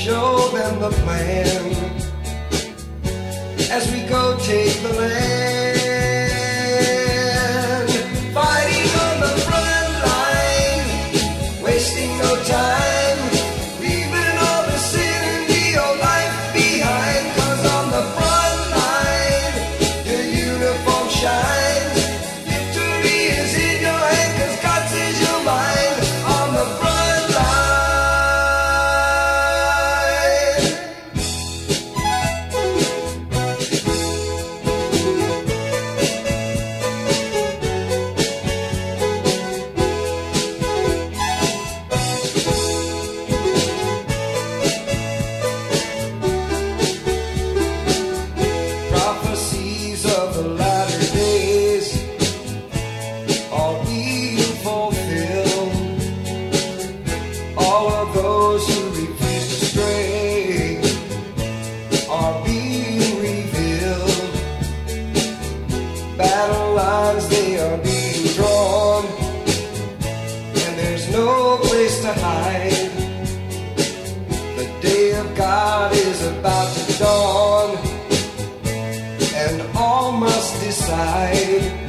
show them the plan as we go take the land. Fighting on the front line, wasting no time, leaving all the sin and the old life behind. 'Cause on the front line, your uniform shines. Victory is in your hand, 'cause God says you're mine. On the front line. Prophecies of the latter days are being fulfilled. All of those who refuse to stray are being revealed. Battle lines, they are being drawn, and there's no place to hide. The day of God is about to dawn, and all must decide.